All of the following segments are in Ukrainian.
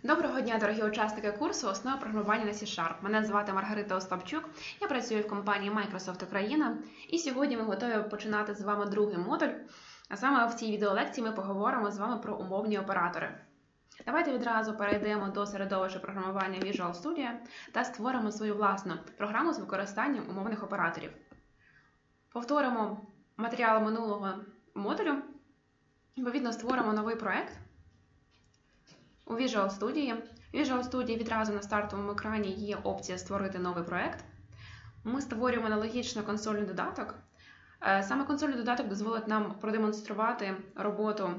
Доброго дня, дорогі учасники курсу «Основи програмування на C#». Мене звати Маргарита Остапчук, я працюю в компанії Microsoft Україна, і сьогодні ми готові починати з вами другий модуль, а саме в цій відеолекції ми поговоримо з вами про умовні оператори. Давайте відразу перейдемо до середовища програмування Visual Studio та створимо свою власну програму з використанням умовних операторів. Повторимо матеріали минулого модулю, відповідно створимо новий проект. У Visual Studio. В Visual Studio відразу на стартовому екрані є опція «Створити новий проект». Ми створюємо аналогічно консольний додаток. Саме консольний додаток дозволить нам продемонструвати роботу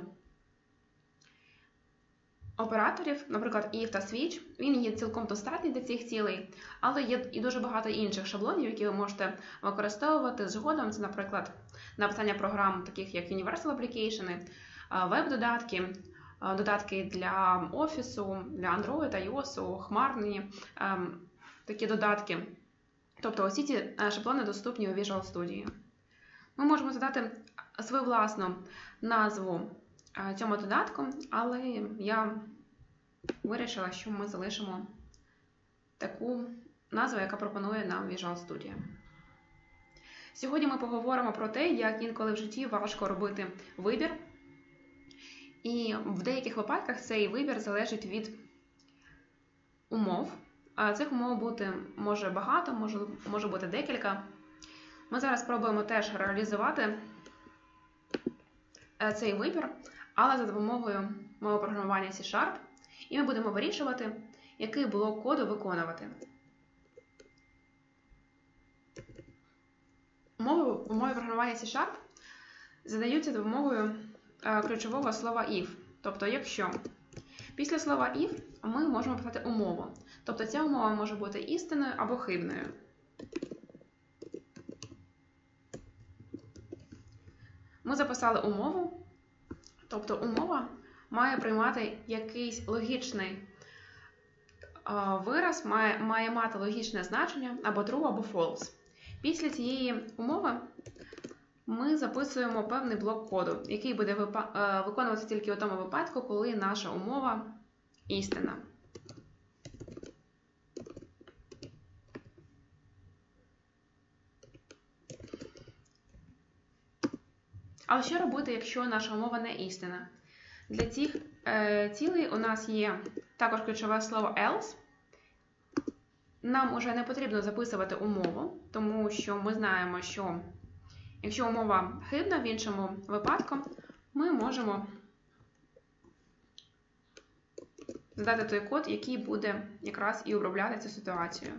операторів, наприклад, if та switch. Він є цілком достатній для цих цілей, але є і дуже багато інших шаблонів, які ви можете використовувати згодом. Це, наприклад, написання програм, таких як Universal Application, веб-додатки, додатки для Офісу, для Android, iOS, хмарні такі додатки. Тобто усі ці шаблони доступні у Visual Studio. Ми можемо задати свою власну назву цьому додатку, але я вирішила, що ми залишимо таку назву, яка пропонує нам Visual Studio. Сьогодні ми поговоримо про те, як інколи в житті важко робити вибір. І в деяких випадках цей вибір залежить від умов. Цих умов може багато, може бути декілька. Ми зараз спробуємо теж реалізувати цей вибір, але за допомогою мови програмування C#. І ми будемо вирішувати, який блок коду виконувати. Умови програмування C# задаються за допомогою ключового слова if. Тобто, якщо після слова if ми можемо писати умову. Тобто ця умова може бути істинною або хибною. Ми записали умову. Тобто умова має приймати якийсь логічний вираз, має мати логічне значення або true, або false. Після цієї умови ми записуємо певний блок коду, який буде виконуватися тільки у тому випадку, коли наша умова істинна. Але що робити, якщо наша умова не істинна? Для цих цілей у нас є також ключове слово else. Нам уже не потрібно записувати умову, тому що ми знаємо, що якщо умова хибна, в іншому випадку ми можемо задати той код, який буде якраз і обробляти цю ситуацію.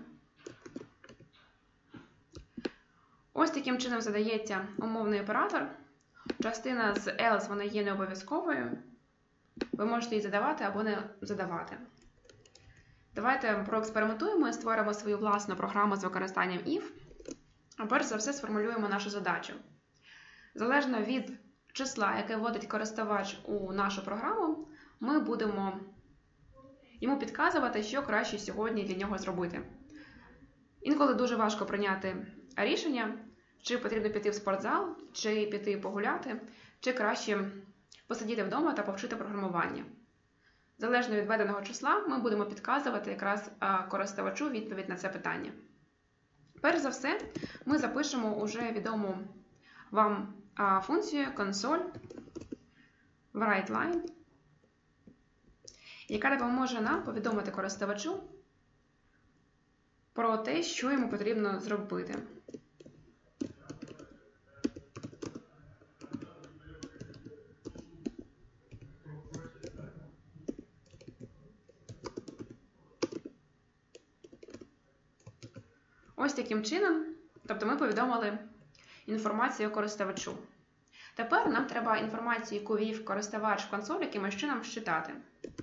Ось таким чином задається умовний оператор. Частина з else вона є не обов'язковою. Ви можете її задавати або не задавати. Давайте проекспериментуємо і створимо свою власну програму з використанням if. А перш за все сформулюємо нашу задачу. Залежно від числа, яке вводить користувач у нашу програму, ми будемо йому підказувати, що краще сьогодні для нього зробити. Інколи дуже важко прийняти рішення, чи потрібно піти в спортзал, чи піти погуляти, чи краще посидіти вдома та повчити програмування. Залежно від введеного числа, ми будемо підказувати якраз користувачу відповідь на це питання. Перш за все, ми запишемо уже відому вам функцію console WriteLine, яка допоможе нам повідомити користувачу про те, що йому потрібно зробити. Ось таким чином, тобто ми повідомили інформацію користувачу. Тепер нам треба інформацію, яку ввів користувач в консоль, якимось чином считати.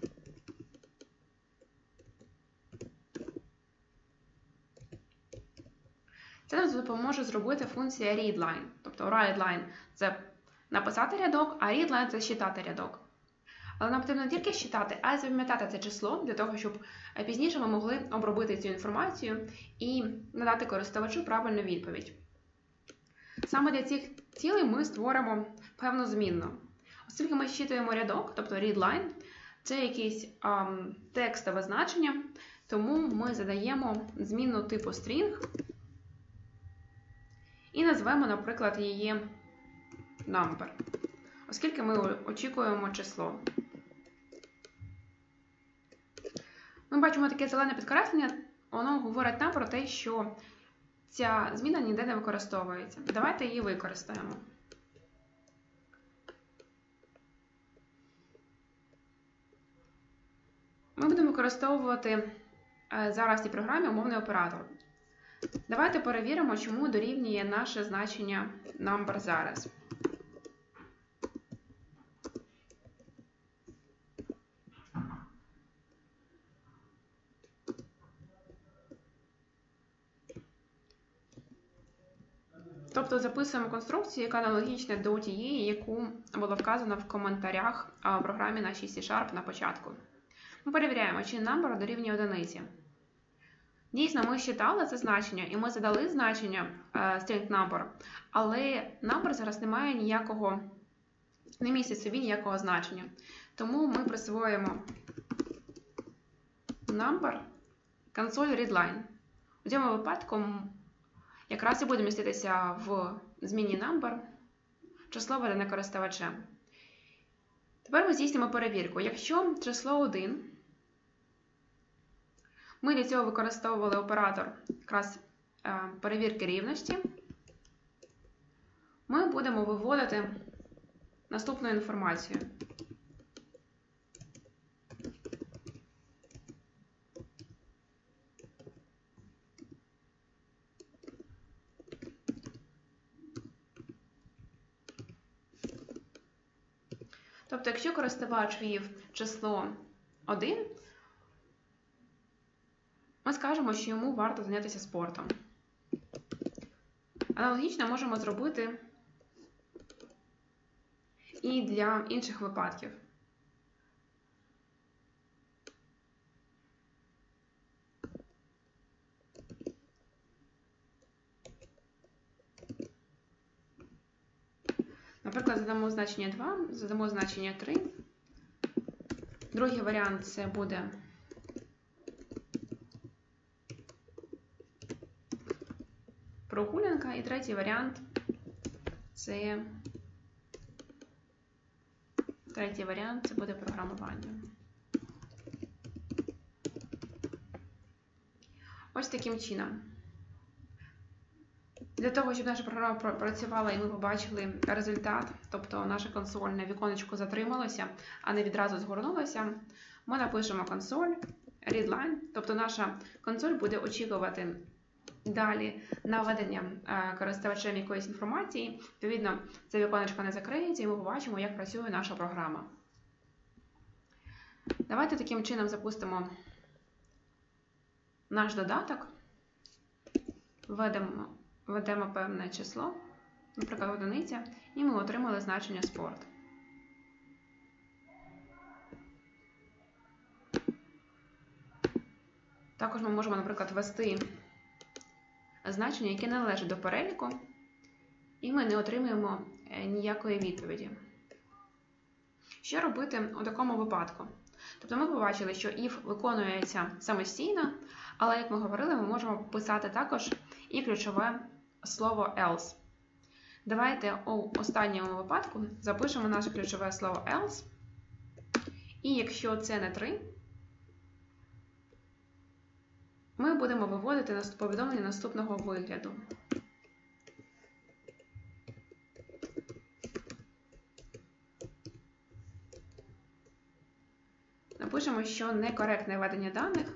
Це нам допоможе зробити функція readLine. Тобто WriteLine – це написати рядок, а readLine – це считати рядок. Але нам потрібно не тільки считати, а й запам'ятати це число, для того, щоб пізніше ми могли обробити цю інформацію і надати користувачу правильну відповідь. Саме для цих цілей ми створимо певну змінну. Оскільки ми считуємо рядок, тобто readLine, Це якесь текстове значення, тому ми задаємо змінну типу string і назвемо, наприклад, її number, оскільки ми очікуємо число. Ми бачимо таке зелене підкреслення, воно говорить нам про те, що ця зміна ніде не використовується. Давайте її використаємо. Ми будемо використовувати зараз в цій програмі умовний оператор. Давайте перевіримо, чому дорівнює наше значення number зараз. Тобто записуємо конструкцію, яка аналогічна до тієї, яку було вказано в коментарях в програмі нашій C# на початку. Ми перевіряємо, чи number дорівнює одиниці. Дійсно, ми считали це значення, і ми задали значення string number, але number зараз не має ніякого, не містить собі ніякого значення. Тому ми присвоїмо number console readline. У цьому випадку якраз і буде міститися в зміні number число, введене користувачем. Тепер ми здійснимо перевірку. Якщо число 1, ми для цього використовували оператор якраз перевірки рівності, ми будемо виводити наступну інформацію. Тобто, якщо користувач ввів число 1, ми скажемо, що йому варто зайнятися спортом. Аналогічно можемо зробити і для інших випадків. Наприклад, задамо значення 2, задамо значення 3. Другий варіант – це буде прогулянка. І третій варіант – це буде програмування. Ось таким чином. Для того, щоб наша програма працювала і ми побачили результат, тобто наше консольне віконечко затрималося, а не відразу згорнулося, ми напишемо консоль readline, тобто наша консоль буде очікувати далі наведення користувачем якоїсь інформації. Відповідно, це віконечко не закриється і ми побачимо, як працює наша програма. Давайте таким чином запустимо наш додаток, введемо певне число, наприклад, одиниця, і ми отримали значення спорт. Також ми можемо, наприклад, ввести значення, яке не належить до переліку, і ми не отримуємо ніякої відповіді. Що робити у такому випадку? Тобто ми побачили, що if виконується самостійно, але, як ми говорили, ми можемо писати також і ключове слово else. Давайте у останньому випадку запишемо наше ключове слово else, і якщо це не 3, ми будемо виводити повідомлення наступного вигляду. Напишемо, що некоректне введення даних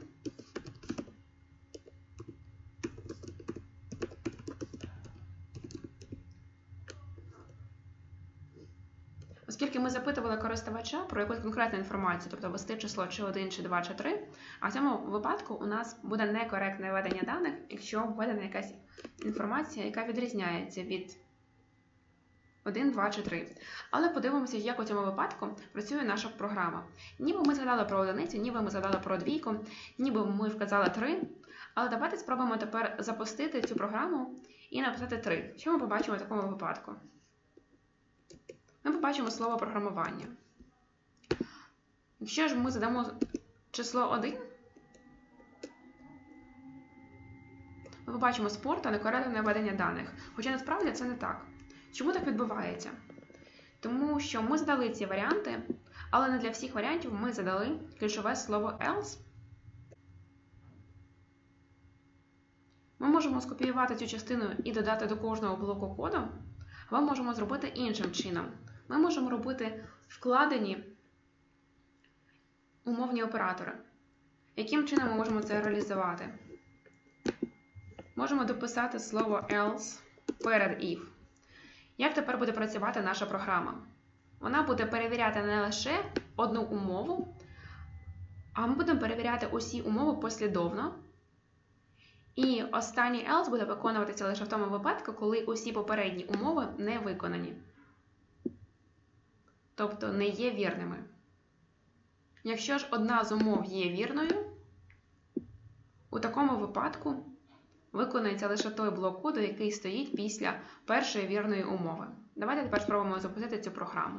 оскільки ми запитували користувача про якусь конкретну інформацію, тобто ввести число чи 1, чи 2, чи 3, а в цьому випадку у нас буде некоректне введення даних, якщо введена якась інформація, яка відрізняється від 1, 2 чи 3. Але подивимося, як у цьому випадку працює наша програма. Ніби ми згадали про одиницю, ніби ми згадали про двійку, ніби ми вказали 3. Але давайте спробуємо тепер запустити цю програму і написати 3. Що ми побачимо в такому випадку? Ми побачимо слово програмування. Якщо ж ми задамо число 1, ми побачимо спор та некоректне введення даних. Хоча насправді це не так. Чому так відбувається? Тому що ми задали ці варіанти, але не для всіх варіантів ми задали ключове слово else. Ми можемо скопіювати цю частину і додати до кожного блоку коду, або можемо зробити іншим чином. Ми можемо робити вкладені умовні оператори. Яким чином ми можемо це реалізувати? Можемо дописати слово else перед if. Як тепер буде працювати наша програма? Вона буде перевіряти не лише одну умову, а ми будемо перевіряти усі умови послідовно. І останній else буде виконуватися лише в тому випадку, коли усі попередні умови не виконані. Тобто не є вірними. Якщо ж одна з умов є вірною, у такому випадку виконується лише той блок коду, який стоїть після першої вірної умови. Давайте тепер спробуємо запустити цю програму.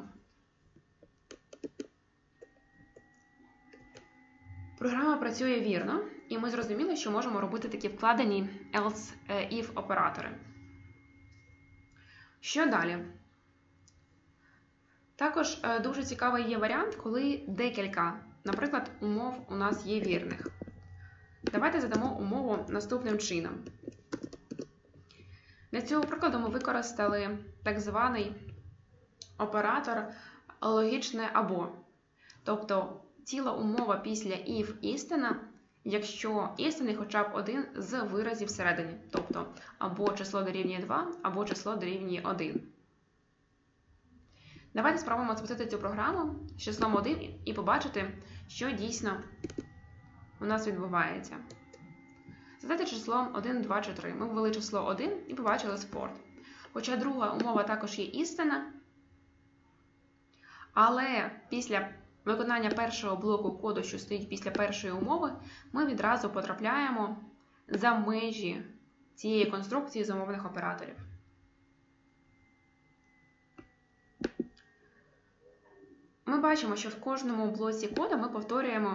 Програма працює вірно, і ми зрозуміли, що можемо робити такі вкладені else-if оператори. Що далі? Також дуже цікавий є варіант, коли декілька, наприклад, умов у нас є вірних. Давайте задамо умову наступним чином. Для цього прикладу ми використали так званий оператор логічне або. Тобто ціла умова після if істина, якщо істинний хоча б один з виразів всередині. Тобто або число дорівнює 2, або число дорівнює 1. Давайте спробуємо запустити цю програму з числом 1 і побачити, що дійсно у нас відбувається. Задайте числом 1, 2 чи 3. Ми ввели число 1 і побачили спорт. Хоча друга умова також є істина, але після виконання першого блоку коду, що стоїть після першої умови, ми відразу потрапляємо за межі цієї конструкції з умовних операторів. Ми бачимо, що в кожному блоці коду ми повторюємо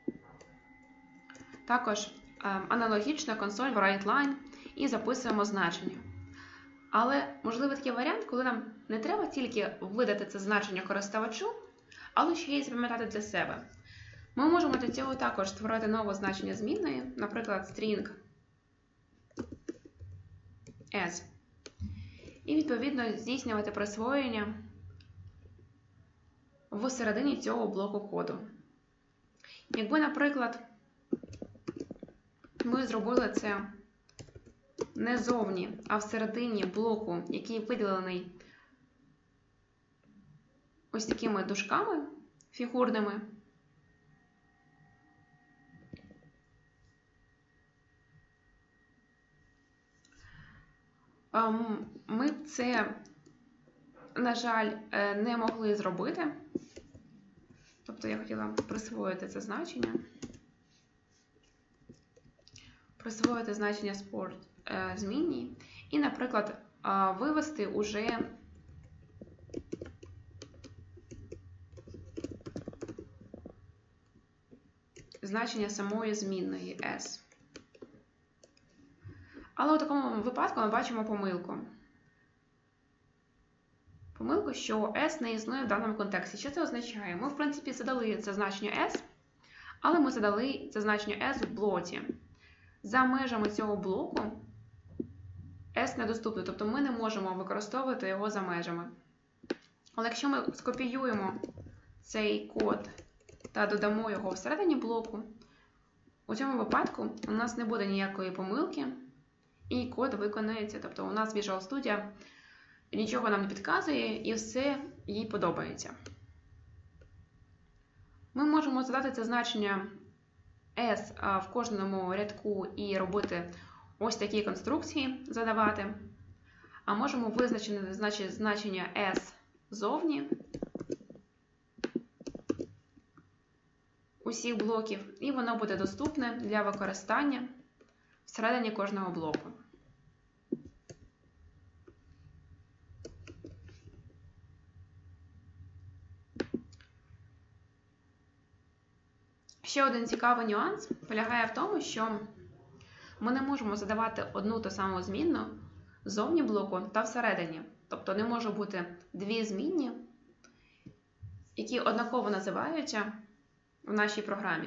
також аналогічно консоль writeLine і записуємо значення. Але можливий такий варіант, коли нам не треба тільки видати це значення користувачу, але ще й запам'ятати для себе. Ми можемо для цього також створити нове значення змінної, наприклад, string s. І відповідно здійснювати присвоєння всередині цього блоку коду. Якби, наприклад, ми зробили це не зовні, а всередині блоку, який виділений ось такими дужками фігурними, ми б це, на жаль, не могли зробити. Тобто я хотіла присвоїти це значення. Присвоїти значення sport змінній і, наприклад, вивести уже значення самої змінної s. Але у такому випадку ми бачимо помилку. Помилку, що s не існує в даному контексті. Що це означає? Ми, в принципі, задали це значення s, але ми задали це значення s в блоці. За межами цього блоку s недоступний, тобто ми не можемо використовувати його за межами. Але якщо ми скопіюємо цей код та додамо його всередині блоку, у цьому випадку у нас не буде ніякої помилки і код виконується. Тобто у нас Visual Studio нічого нам не підказує і все їй подобається. Ми можемо задати це значення s в кожному рядку і робити ось такі конструкції, задавати. А можемо визначити значення s зовні усіх блоків, і воно буде доступне для використання всередині кожного блоку. Ще один цікавий нюанс полягає в тому, що ми не можемо задавати одну ту саму змінну ззовні блоку та всередині. Тобто не може бути дві змінні, які однаково називаються в нашій програмі.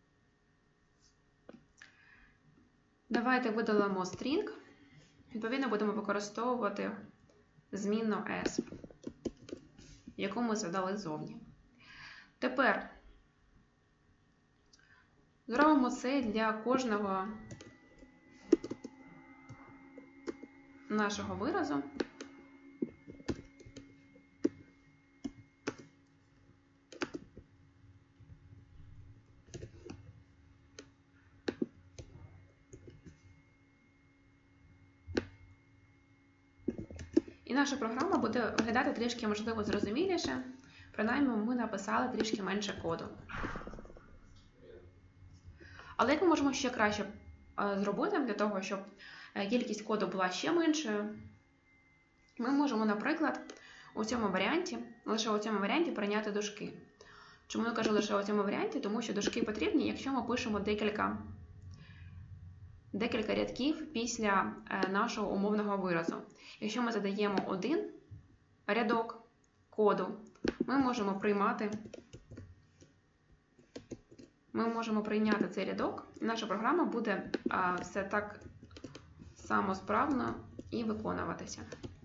Давайте видалимо string. Відповідно, будемо використовувати змінну s, яку ми задали ззовні. Тепер зробимо це для кожного нашого виразу. І наша програма буде виглядати трішки, можливо, зрозуміліше. Принаймні, ми написали трішки менше коду. Але як ми можемо ще краще зробити для того, щоб кількість коду була ще меншою? Ми можемо, наприклад, лише у цьому варіанті прийняти дужки. Чому я кажу лише у цьому варіанті? Тому що дужки потрібні, якщо ми пишемо декілька рядків після нашого умовного виразу. Якщо ми задаємо один рядок коду, ми можемо прийняти цей рядок, і наша програма буде все так само справно і виконуватися.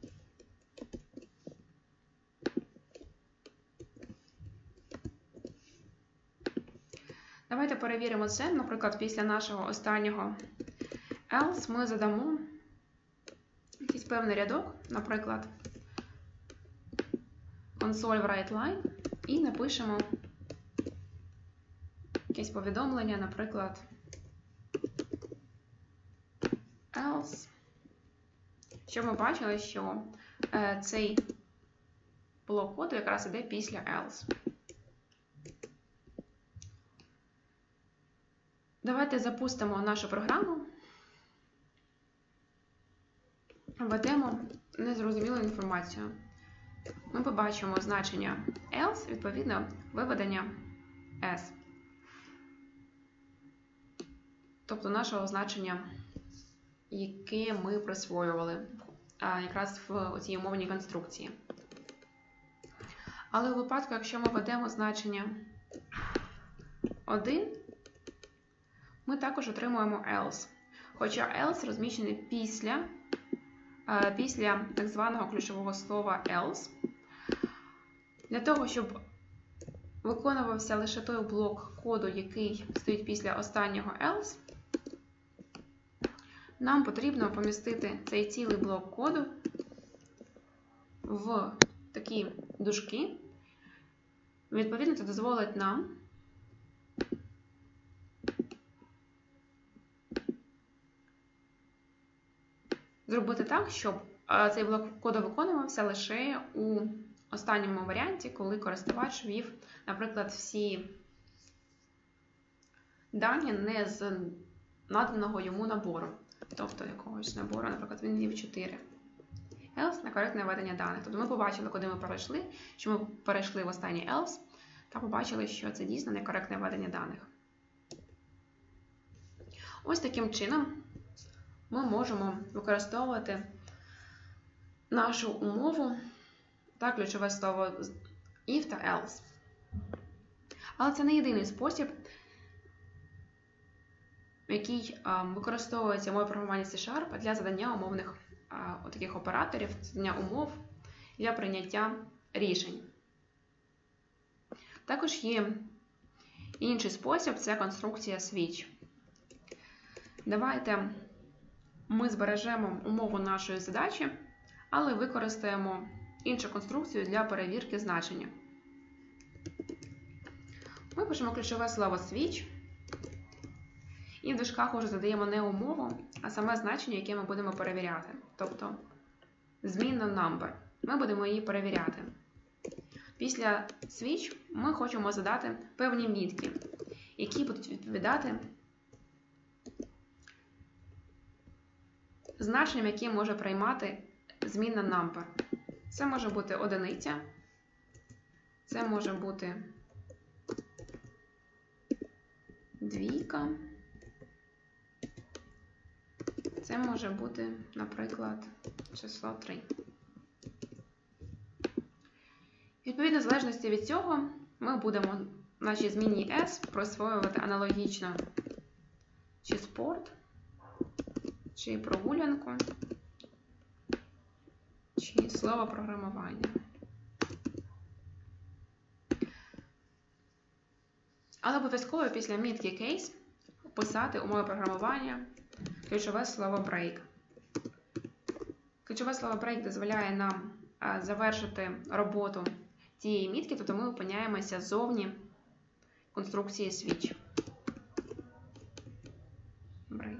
Давайте перевіримо це. Наприклад, після нашого останнього else ми задамо якийсь певний рядок, наприклад, console writeLine, і напишемо якесь повідомлення, наприклад, else, щоб ми бачили, що цей блок коду якраз іде після else. Давайте запустимо нашу програму, введемо незрозумілу інформацію. Ми побачимо значення else, відповідно, виведення s. Тобто нашого значення, яке ми присвоювали якраз в цій умовній конструкції. Але у випадку, якщо ми введемо значення 1, ми також отримуємо else. Хоча else розміщений після так званого ключового слова else. Для того, щоб виконувався лише той блок коду, який стоїть після останнього else, нам потрібно помістити цей цілий блок коду в такі дужки. Відповідно, це дозволить нам зробити так, щоб цей блок коду виконувався лише у останньому варіанті, коли користувач ввів, наприклад, всі дані не з наданого йому набору. Тобто якогось набору, наприклад, він ввів 4. Else на коректне введення даних. Тобто ми побачили, куди ми перейшли, що ми перейшли в останній else, та побачили, що це дійсно некоректне введення даних. Ось таким чином ми можемо використовувати нашу умову та ключове слово if та else. Але це не єдиний спосіб, який використовується в мові програмування C# для задання умовних таких операторів, задання умов для прийняття рішень. Також є інший спосіб – це конструкція switch. Давайте ми збережемо умову нашої задачі, але використаємо іншу конструкцію для перевірки значення. Ми пишемо ключове слово switch і в дужках уже задаємо не умову, а саме значення, яке ми будемо перевіряти. Тобто змінна number. Ми будемо її перевіряти. Після switch ми хочемо задати певні мітки, які будуть відповідати значенням, яке може приймати змінна number. Це може бути одиниця, це може бути двійка. Це може бути, наприклад, число 3. Відповідно, в залежності від цього, ми будемо нашій змінній S присвоювати аналогічно чи спорт, чи прогулянку, чи слово програмування. Але обов'язково після мітки case писати умови програмування, ключове слово break. Ключове слово break дозволяє нам завершити роботу цієї мітки, тобто ми опиняємося ззовні конструкції switch. Break.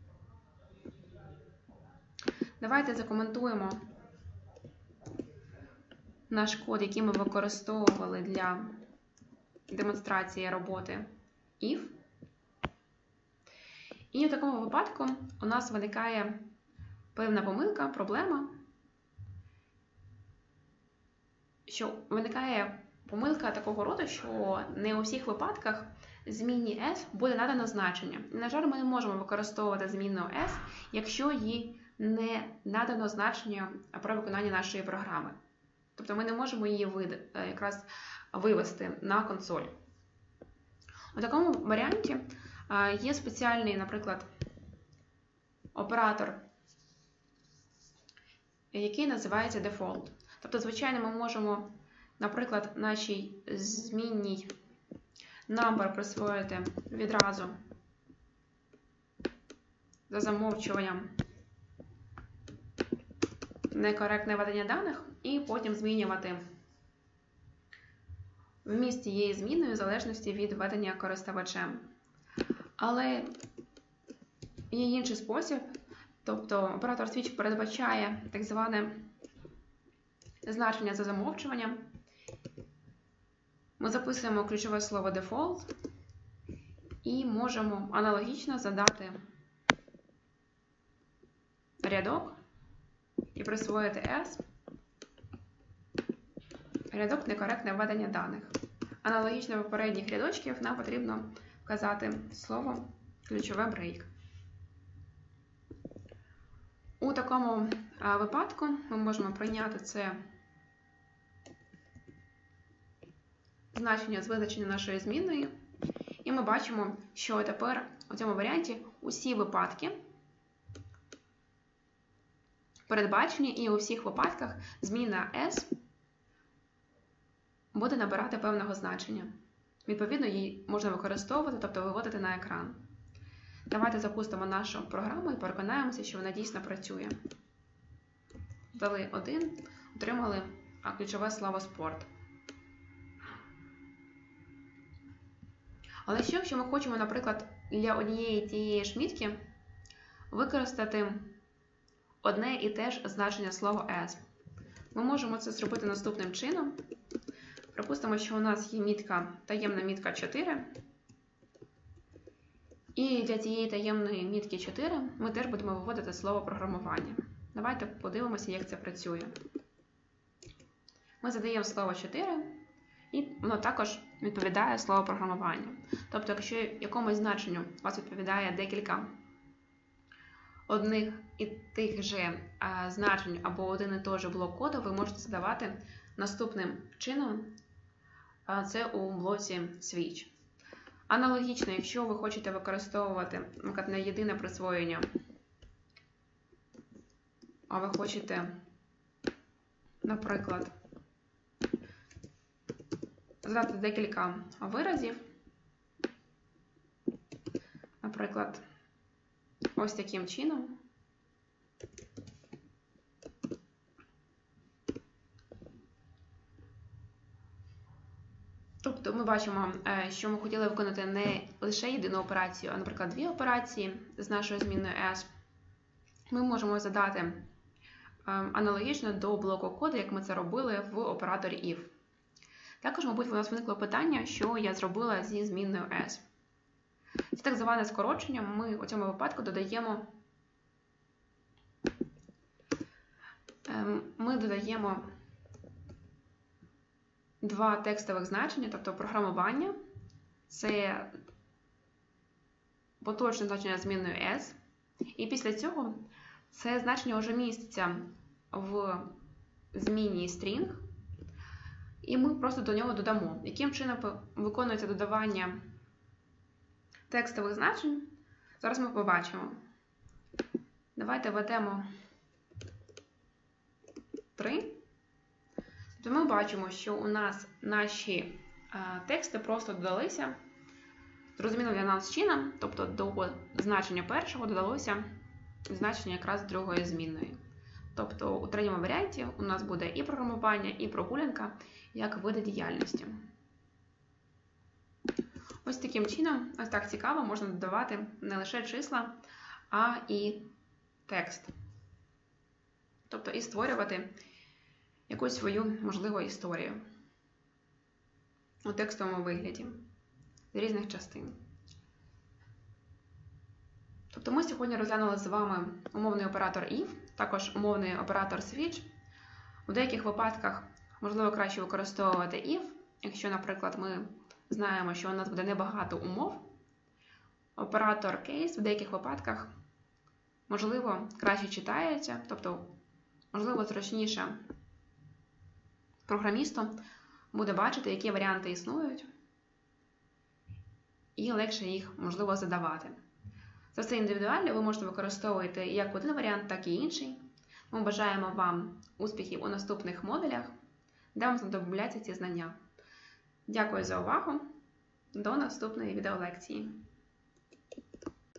Давайте закоментуємо наш код, який ми використовували для демонстрації роботи if. І в такому випадку у нас виникає певна помилка, проблема, що виникає помилка такого роду, що не у всіх випадках змінні S буде надано значення. І, на жаль, ми не можемо використовувати змінну S, якщо їй не надано значення про виконання нашої програми. Тобто ми не можемо її якраз вивести на консоль. У такому варіанті є спеціальний, наприклад, оператор, який називається default. Тобто, звичайно, ми можемо, наприклад, нашій змінній number присвоїти відразу за замовчуванням некоректне введення даних і потім змінювати вміст цієї зміни в залежності від введення користувачем. Але є інший спосіб, тобто оператор switch передбачає так зване значення за замовчуванням. Ми записуємо ключове слово default і можемо аналогічно задати рядок і присвоїти S. Рядок некоректне введення даних. Аналогічно попередніх рядочків нам потрібно вказати слово ключове break. У такому випадку ми можемо прийняти це значення з визначення нашої змінної, і ми бачимо, що тепер у цьому варіанті усі випадки передбачені, і у всіх випадках зміна S буде набирати певного значення. Відповідно, її можна використовувати, тобто виводити на екран. Давайте запустимо нашу програму і переконаємося, що вона дійсно працює. Дали 1, отримали ключове слово спорт. Але якщо ми хочемо, наприклад, для однієї тієї ж мітки використати одне і те ж значення слова S, ми можемо це зробити наступним чином. Припустимо, що у нас є мітка, таємна мітка 4. І для цієї таємної мітки 4 ми теж будемо виводити слово програмування. Давайте подивимося, як це працює. Ми задаємо слово 4, і воно також відповідає слово програмування. Тобто, якщо якомусь значенню у вас відповідає декілька одних і тих же значень або один і той же блок коду, ви можете задавати наступним чином. Це у блоці switch. Аналогічно, якщо ви хочете використовувати, наприклад, не єдине присвоєння, а ви хочете, наприклад, задати декілька виразів, наприклад, ось таким чином. Тобто ми бачимо, що ми хотіли виконати не лише єдину операцію, а, наприклад, дві операції з нашою змінною S. Ми можемо задати аналогічно до блоку коду, як ми це робили в операторі if. Також, мабуть, у нас виникло питання, що я зробила зі змінною S. Це так зване скорочення. Ми у цьому випадку додаємо два текстових значення, тобто програмування. Це поточне значення змінною s, і після цього це значення вже міститься в змінній string, і ми просто до нього додамо. Яким чином виконується додавання текстових значень, зараз ми побачимо. Давайте введемо 3. То ми бачимо, що у нас наші тексти просто додалися зрозуміло для нас чином, тобто до значення першого додалося значення якраз другої змінної. Тобто у третьому варіанті у нас буде і програмування, і прогулянка як види діяльності. Ось таким чином, ось так цікаво, можна додавати не лише числа, а і текст. Тобто і створювати якусь свою, можливо, історію у текстовому вигляді з різних частин. Тобто ми сьогодні розглянули з вами умовний оператор if, також умовний оператор switch. У деяких випадках можливо краще використовувати if, якщо, наприклад, ми знаємо, що у нас буде небагато умов. Оператор case в деяких випадках, можливо, краще читається, тобто, можливо, зручніше програмісту буде бачити, які варіанти існують, і легше їх, можливо, задавати. Це все індивідуально, ви можете використовувати як один варіант, так і інший. Ми бажаємо вам успіхів у наступних модулях, де вам знадобляться ці знання. Дякую за увагу. До наступної відеолекції.